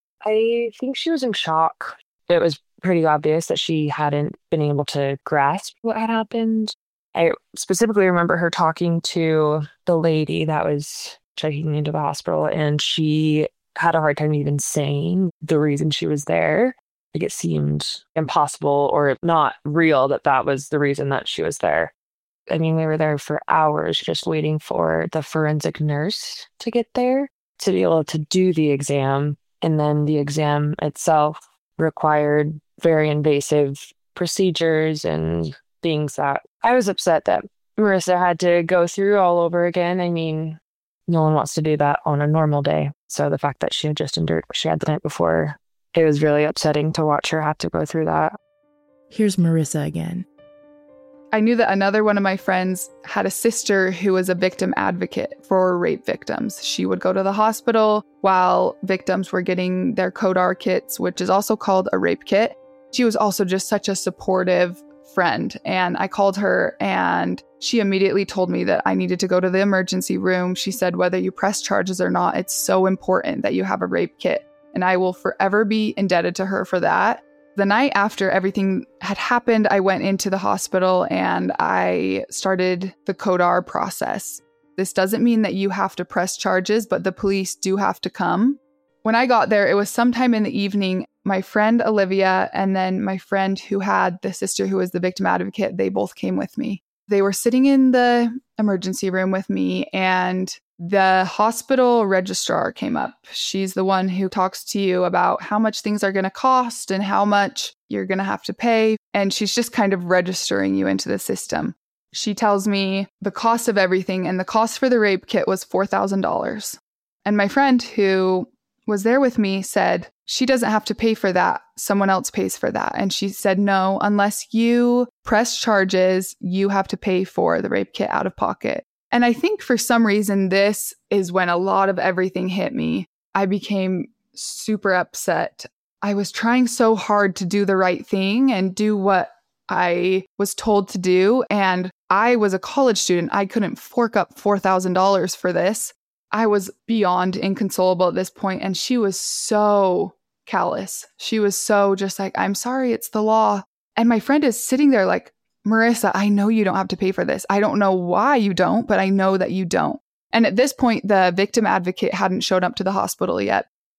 I think she was in shock. It was pretty obvious that she hadn't been able to grasp what had happened. I specifically remember her talking to the lady that was checking into the hospital, and she had a hard time even saying the reason she was there. Like, it seemed impossible or not real that was the reason that she was there. I mean, we were there for hours just waiting for the forensic nurse to get there to be able to do the exam. And then the exam itself required very invasive procedures and things that I was upset that Marissa had to go through all over again. I mean, no one wants to do that on a normal day. So the fact that she had just endured what she had the night before, it was really upsetting to watch her have to go through that. Here's Marissa again. I knew that another one of my friends had a sister who was a victim advocate for rape victims. She would go to the hospital while victims were getting their CODAR kits, which is also called a rape kit. She was also just such a supportive friend. And I called her and she immediately told me that I needed to go to the emergency room. She said, whether you press charges or not, it's so important that you have a rape kit. And I will forever be indebted to her for that. The night after everything had happened, I went into the hospital and I started the CODAR process. This doesn't mean that you have to press charges, but the police do have to come. When I got there, it was sometime in the evening. My friend Olivia and then my friend who had the sister who was the victim advocate, they both came with me. They were sitting in the emergency room with me, and the hospital registrar came up. She's the one who talks to you about how much things are going to cost and how much you're going to have to pay. And she's just kind of registering you into the system. She tells me the cost of everything, and the cost for the rape kit was $4,000. And my friend who was there with me said, she doesn't have to pay for that. Someone else pays for that. And she said, no, unless you press charges, you have to pay for the rape kit out of pocket. And I think for some reason, this is when a lot of everything hit me. I became super upset. I was trying so hard to do the right thing and do what I was told to do. And I was a college student. I couldn't fork up $4,000 for this. I was beyond inconsolable at this point. And she was so callous. She was so just like, I'm sorry, it's the law. And my friend is sitting there like, Marissa, I know you don't have to pay for this. I don't know why you don't, but I know that you don't. And at this point, the victim advocate hadn't showed up to the hospital yet.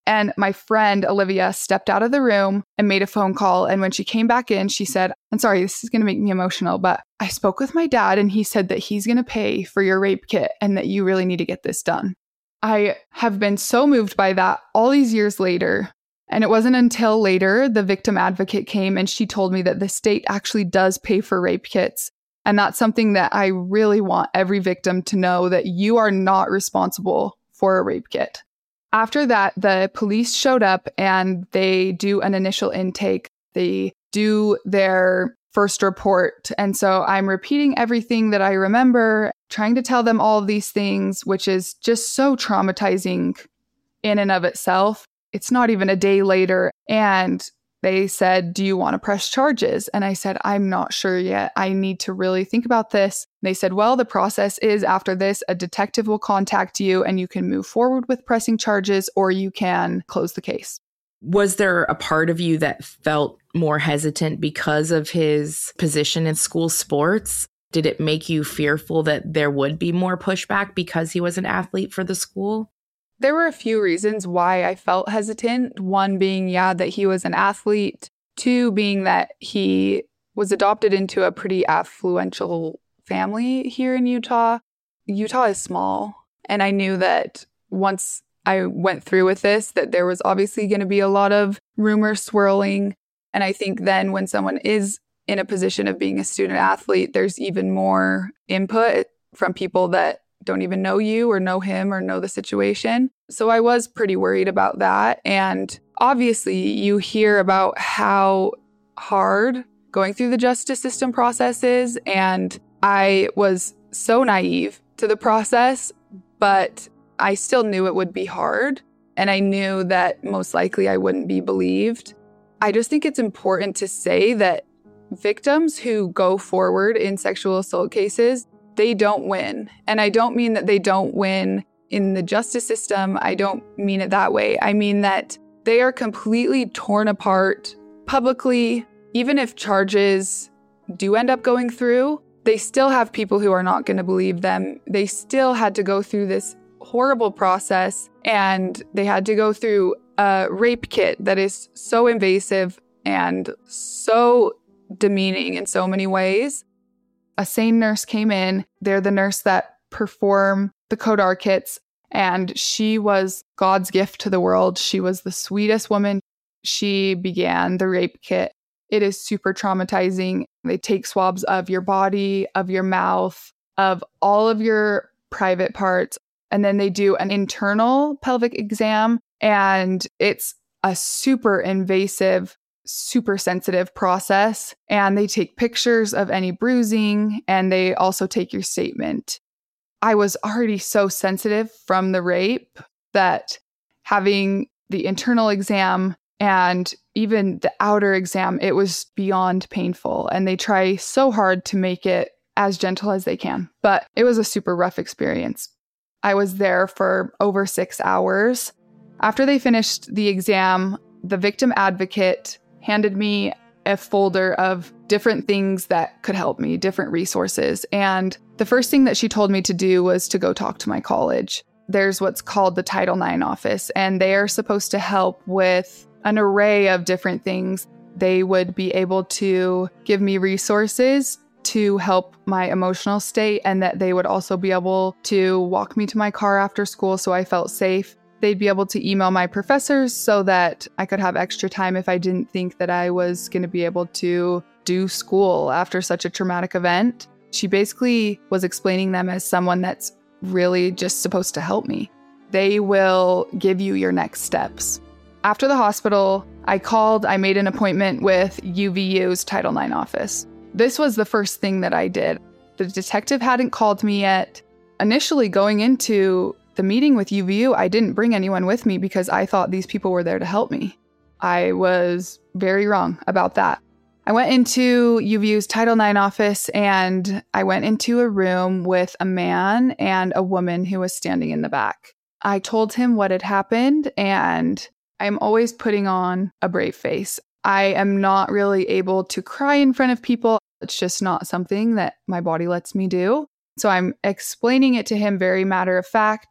And my friend Olivia stepped out of the room and made a phone call. And when she came back in, she said, I'm sorry, this is going to make me emotional, but I spoke with my dad and he said that he's going to pay for your rape kit and that you really need to get this done. I have been so moved by that all these years later. And it wasn't until later the victim advocate came and she told me that the state actually does pay for rape kits. And that's something that I really want every victim to know, that you are not responsible for a rape kit. After that, the police showed up and they do an initial intake. They do their first report. And so I'm repeating everything that I remember, trying to tell them all of these things, which is just so traumatizing in and of itself. It's not even a day later. And they said, do you want to press charges? And I said, I'm not sure yet. I need to really think about this. They said, well, the process is after this, a detective will contact you and you can move forward with pressing charges or you can close the case. Was there a part of you that felt more hesitant because of his position in school sports? Did it make you fearful that there would be more pushback because he was an athlete for the school? There were a few reasons why I felt hesitant. One being, that he was an athlete. Two being that he was adopted into a pretty affluential family here in Utah. Utah is small. And I knew that once I went through with this, that there was obviously going to be a lot of rumors swirling. And I think then when someone is in a position of being a student athlete, there's even more input from people that don't even know you or know him or know the situation. So I was pretty worried about that. And obviously you hear about how hard going through the justice system process is. And I was so naive to the process, but I still knew it would be hard. And I knew that most likely I wouldn't be believed. I just think it's important to say that victims who go forward in sexual assault cases, they don't win. And I don't mean that they don't win in the justice system. I don't mean it that way. I mean that they are completely torn apart publicly. Even if charges do end up going through, they still have people who are not going to believe them. They still had to go through this horrible process, and they had to go through a rape kit that is so invasive and so demeaning in so many ways. A SANE nurse came in. They're the nurse that perform the Codar kits, and she was God's gift to the world. She was the sweetest woman. She began the rape kit. It is super traumatizing. They take swabs of your body, of your mouth, of all of your private parts, and then they do an internal pelvic exam, and it's a super invasive, super sensitive process. And they take pictures of any bruising, and they also take your statement. I was already so sensitive from the rape that having the internal exam and even the outer exam, it was beyond painful. And they try so hard to make it as gentle as they can. But it was a super rough experience. I was there for over 6 hours. After they finished the exam, the victim advocate handed me a folder of different things that could help me, different resources. And the first thing that she told me to do was to go talk to my college. There's what's called the Title IX office, and they are supposed to help with an array of different things. They would be able to give me resources to help my emotional state, and that they would also be able to walk me to my car after school so I felt safe. They'd be able to email my professors so that I could have extra time if I didn't think that I was going to be able to do school after such a traumatic event. She basically was explaining them as someone that's really just supposed to help me. They will give you your next steps. After the hospital, I made an appointment with UVU's Title IX office. This was the first thing that I did. The detective hadn't called me yet. Initially, going into the meeting with UVU, I didn't bring anyone with me because I thought these people were there to help me. I was very wrong about that. I went into UVU's Title IX office, and I went into a room with a man and a woman who was standing in the back. I told him what had happened, and I'm always putting on a brave face. I am not really able to cry in front of people. It's just not something that my body lets me do. So I'm explaining it to him very matter of fact.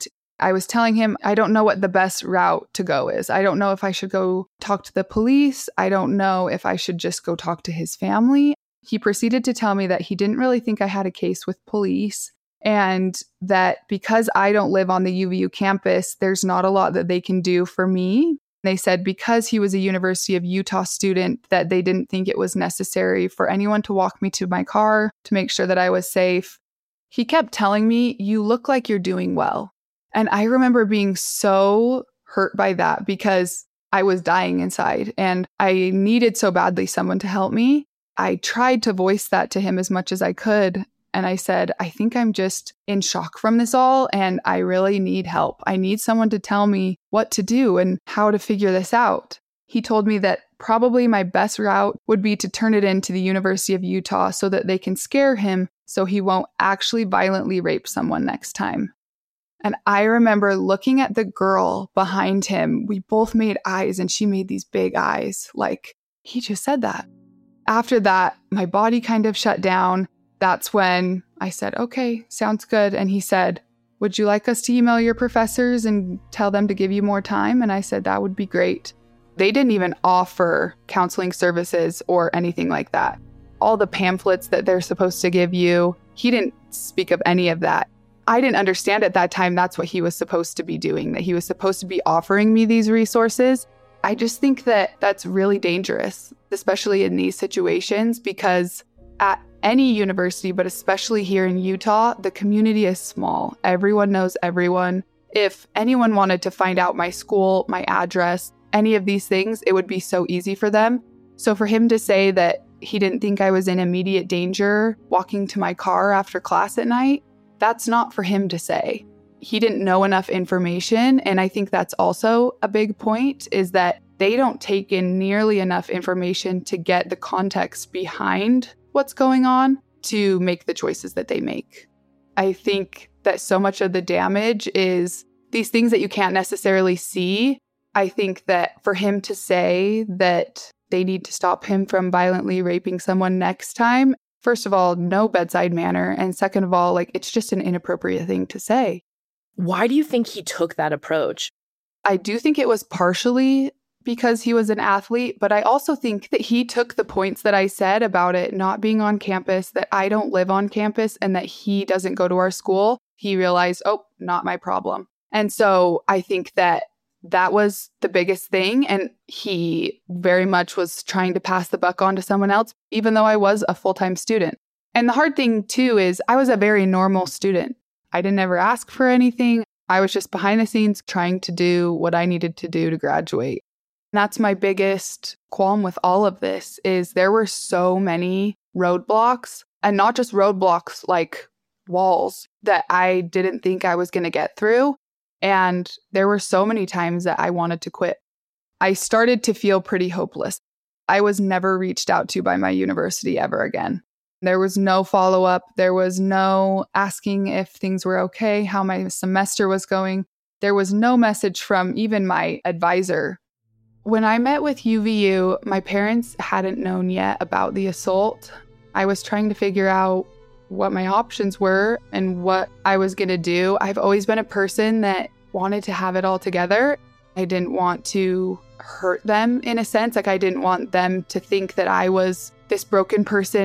I was telling him, I don't know what the best route to go is. I don't know if I should go talk to the police. I don't know if I should just go talk to his family. He proceeded to tell me that he didn't really think I had a case with police, and that because I don't live on the UVU campus, there's not a lot that they can do for me. They said because he was a University of Utah student, that they didn't think it was necessary for anyone to walk me to my car to make sure that I was safe. He kept telling me, "You look like you're doing well." And I remember being so hurt by that because I was dying inside and I needed so badly someone to help me. I tried to voice that to him as much as I could. And I said, I think I'm just in shock from this all and I really need help. I need someone to tell me what to do and how to figure this out. He told me that probably my best route would be to turn it into the University of Utah so that they can scare him so he won't actually violently rape someone next time. And I remember looking at the girl behind him. We both made eyes and she made these big eyes like, he just said that. After that, my body kind of shut down. That's when I said, okay, sounds good. And he said, would you like us to email your professors and tell them to give you more time? And I said, that would be great. They didn't even offer counseling services or anything like that. All the pamphlets that they're supposed to give you, he didn't speak of any of that. I didn't understand at that time that's what he was supposed to be doing, that he was supposed to be offering me these resources. I just think that that's really dangerous, especially in these situations, because at any university, but especially here in Utah, the community is small. Everyone knows everyone. If anyone wanted to find out my school, my address, any of these things, it would be so easy for them. So for him to say that he didn't think I was in immediate danger walking to my car after class at night, that's not for him to say. He didn't know enough information. And I think that's also a big point, is that they don't take in nearly enough information to get the context behind what's going on to make the choices that they make. I think that so much of the damage is these things that you can't necessarily see. I think that for him to say that they need to stop him from violently raping someone next time, first of all, no bedside manner. And second of all, it's just an inappropriate thing to say. Why do you think he took that approach? I do think it was partially because he was an athlete, but I also think that he took the points that I said about it not being on campus, that I don't live on campus, and that he doesn't go to our school. He realized, oh, not my problem. And so I think that that was the biggest thing. And he very much was trying to pass the buck on to someone else, even though I was a full-time student. And the hard thing, too, is I was a very normal student. I didn't ever ask for anything. I was just behind the scenes trying to do what I needed to do to graduate. And that's my biggest qualm with all of this, is there were so many roadblocks, and not just roadblocks like walls, that I didn't think I was going to get through. And there were so many times that I wanted to quit. I started to feel pretty hopeless. I was never reached out to by my university ever again. There was no follow-up. There was no asking if things were okay, how my semester was going. There was no message from even my advisor. When I met with UVU, my parents hadn't known yet about the assault. I was trying to figure out what my options were and what I was going to do. I've always been a person that wanted to have it all together. I didn't want to hurt them in a sense. I didn't want them to think that I was this broken person.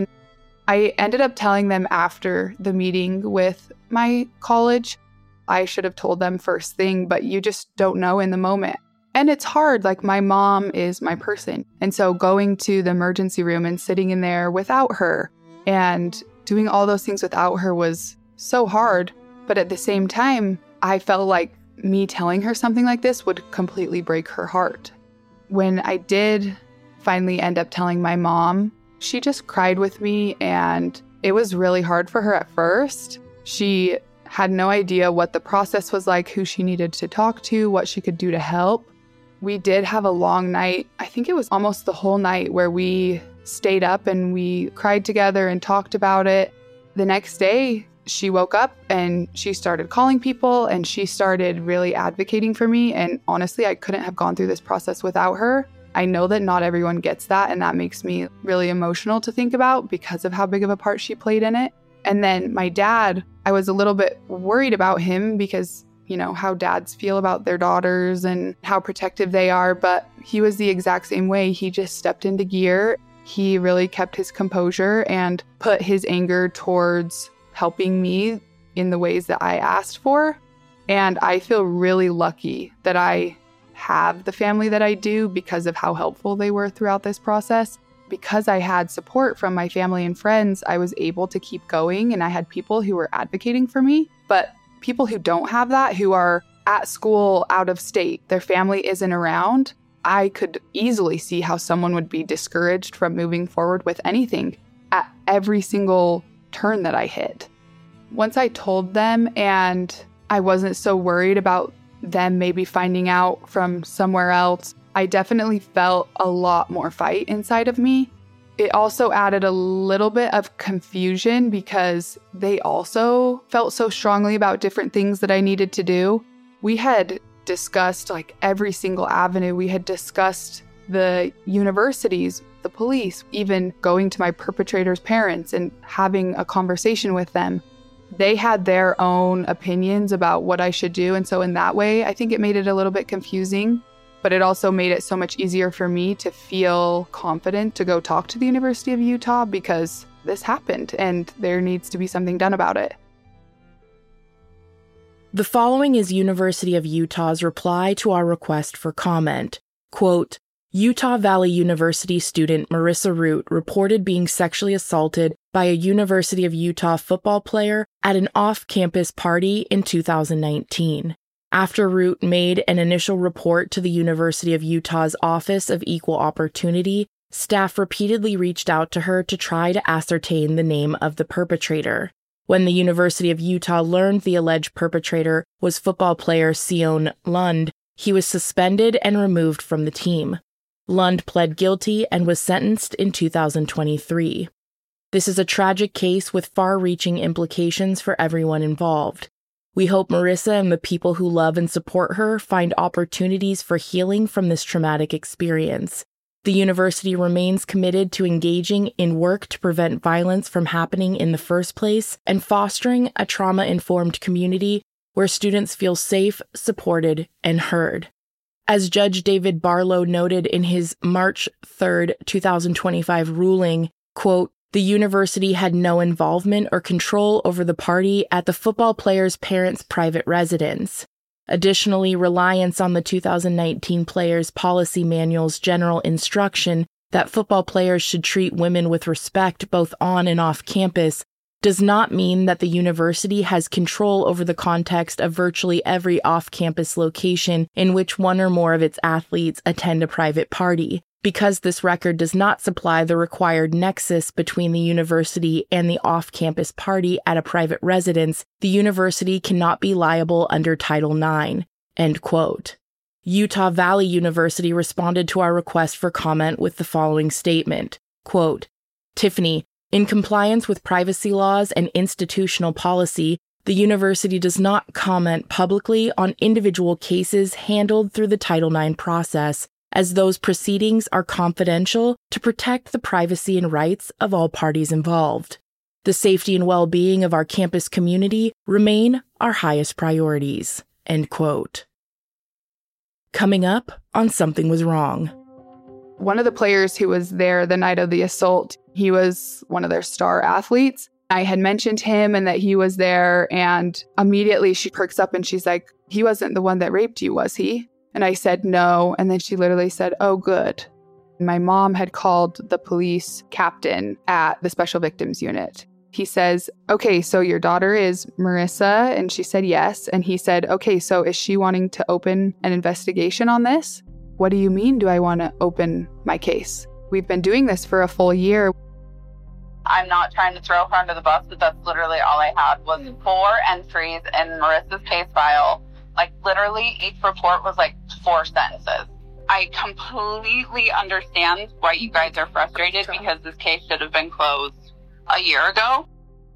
I ended up telling them after the meeting with my college. I should have told them first thing, but you just don't know in the moment. And it's hard. My mom is my person. And so going to the emergency room and sitting in there without her and doing all those things without her was so hard. But at the same time, I felt like me telling her something like this would completely break her heart. When I did finally end up telling my mom, she just cried with me, and it was really hard for her at first. She had no idea what the process was like, who she needed to talk to, what she could do to help. We did have a long night. I think it was almost the whole night where we stayed up and we cried together and talked about it. The next day, she woke up and she started calling people and she started really advocating for me. And honestly, I couldn't have gone through this process without her. I know that not everyone gets that, and that makes me really emotional to think about because of how big of a part she played in it. And then my dad, I was a little bit worried about him because how dads feel about their daughters and how protective they are, but he was the exact same way. He just stepped into gear. He really kept his composure and put his anger towards helping me in the ways that I asked for. And I feel really lucky that I have the family that I do because of how helpful they were throughout this process. Because I had support from my family and friends, I was able to keep going, and I had people who were advocating for me. But people who don't have that, who are at school out of state, their family isn't around, I could easily see how someone would be discouraged from moving forward with anything at every single turn that I hit. Once I told them, and I wasn't so worried about them maybe finding out from somewhere else, I definitely felt a lot more fight inside of me. It also added a little bit of confusion because they also felt so strongly about different things that I needed to do. We had discussed every single avenue. We had discussed the universities, the police, even going to my perpetrator's parents and having a conversation with them. They had their own opinions about what I should do. And so in that way, I think it made it a little bit confusing. But it also made it so much easier for me to feel confident to go talk to the University of Utah because this happened and there needs to be something done about it. The following is University of Utah's reply to our request for comment. Quote, Utah Valley University student Marissa Root reported being sexually assaulted by a University of Utah football player at an off-campus party in 2019. After Root made an initial report to the University of Utah's Office of Equal Opportunity, staff repeatedly reached out to her to try to ascertain the name of the perpetrator. When the University of Utah learned the alleged perpetrator was football player Sion Lund, he was suspended and removed from the team. Lund pled guilty and was sentenced in 2023. This is a tragic case with far-reaching implications for everyone involved. We hope Marissa and the people who love and support her find opportunities for healing from this traumatic experience. The university remains committed to engaging in work to prevent violence from happening in the first place and fostering a trauma-informed community where students feel safe, supported, and heard. As Judge David Barlow noted in his March 3, 2025 ruling, quote, the university had no involvement or control over the party at the football player's parents' private residence. Additionally, reliance on the 2019 Players' Policy Manual's general instruction that football players should treat women with respect both on and off campus does not mean that the university has control over the context of virtually every off-campus location in which one or more of its athletes attend a private party. Because this record does not supply the required nexus between the university and the off-campus party at a private residence, the university cannot be liable under Title IX. End quote. Utah Valley University responded to our request for comment with the following statement. Quote, Tiffany, in compliance with privacy laws and institutional policy, the university does not comment publicly on individual cases handled through the Title IX process, as those proceedings are confidential to protect the privacy and rights of all parties involved. The safety and well-being of our campus community remain our highest priorities. End quote. Coming up on Something Was Wrong. One of the players who was there the night of the assault, he was one of their star athletes. I had mentioned him and that he was there, and immediately she perks up and she's like, he wasn't the one that raped you, was he? And I said no, and then she literally said, oh, good. My mom had called the police captain at the Special Victims Unit. He says, okay, so your daughter is Marissa? And she said yes. And he said, okay, so is she wanting to open an investigation on this? What do you mean, do I want to open my case? We've been doing this for a full year. I'm not trying to throw her under the bus, but that's literally all I had was 4 entries in Marissa's case file. Like, literally, each report was like 4 sentences. I completely understand why you guys are frustrated because this case should have been closed a year ago.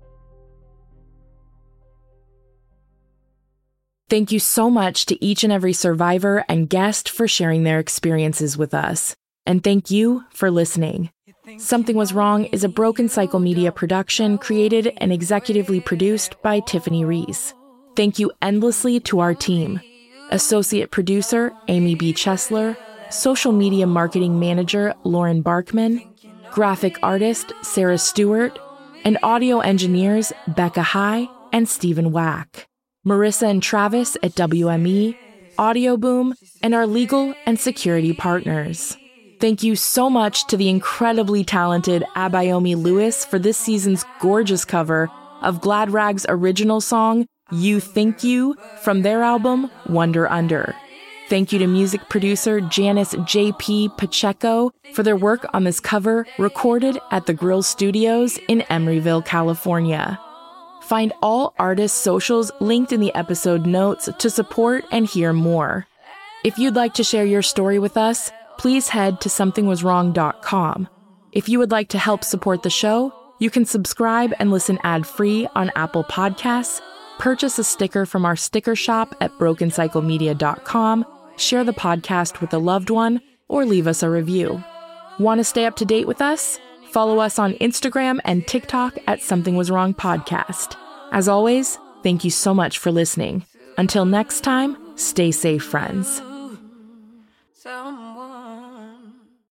Thank you so much to each and every survivor and guest for sharing their experiences with us. And thank you for listening. Something Was Wrong is a Broken Cycle Media production created and executively produced by Tiffany Reese. Thank you endlessly to our team. Associate producer, Amy B. Chesler, social media marketing manager, Lauren Barkman, graphic artist, Sarah Stewart, and audio engineers, Becca High and Stephen Wack, Marissa and Travis at WME, Audio Boom, and our legal and security partners. Thank you so much to the incredibly talented Abayomi Lewis for this season's gorgeous cover of Glad Rag's original song, You Think You, from their album, Wonder Under. Thank you to music producer Janice J.P. Pacheco for their work on this cover, recorded at the Grill Studios in Emeryville, California. Find all artists' socials linked in the episode notes to support and hear more. If you'd like to share your story with us, please head to somethingwaswrong.com. If you would like to help support the show, you can subscribe and listen ad-free on Apple Podcasts, purchase a sticker from our sticker shop at brokencyclemedia.com, share the podcast with a loved one, or leave us a review. Want to stay up to date with us? Follow us on Instagram and TikTok at Something Was Wrong Podcast. As always, thank you so much for listening. Until next time, stay safe, friends. So